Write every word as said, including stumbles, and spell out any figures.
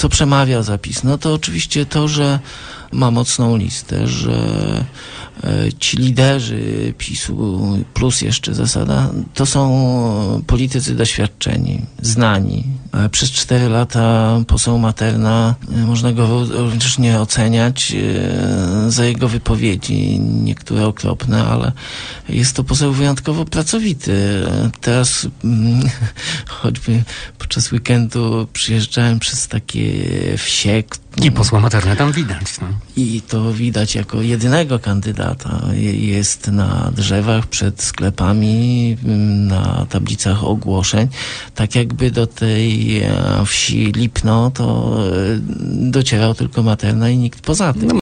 Co przemawia za PiS? No to oczywiście to, że ma mocną listę, że ci liderzy PiSu, plus jeszcze zasada, to są politycy doświadczeni, znani. Przez cztery lata poseł Materna, można go również nie oceniać za jego wypowiedzi, niektóre okropne, ale jest to poseł wyjątkowo pracowity. Teraz choćby podczas weekendu przyjeżdżałem przez takie wsie. I posła Maternę tam widać. No. I to widać jako jedynego kandydata. Jest na drzewach, przed sklepami, na tablicach ogłoszeń. Tak jakby do tej wsi Lipno to docierał tylko Materna i nikt poza tym.